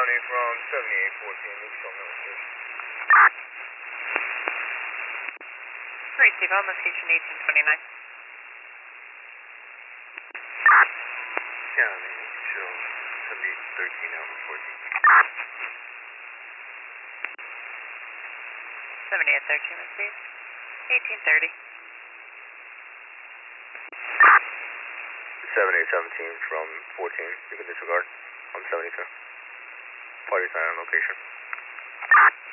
County from 7814, Lucasville Middle Station. Receive on location 1829. County, show 7813, Alpha 14. 7813, received. 1830. 7817 from 14, you can disregard. I'm 72. Party sign on location.